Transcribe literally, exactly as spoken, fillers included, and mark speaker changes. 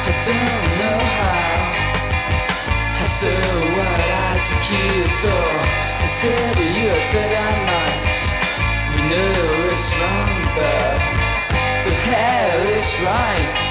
Speaker 1: I don't know how. I said what I secure, so I said you, I said I might. You know it's wrong, but but hell is right.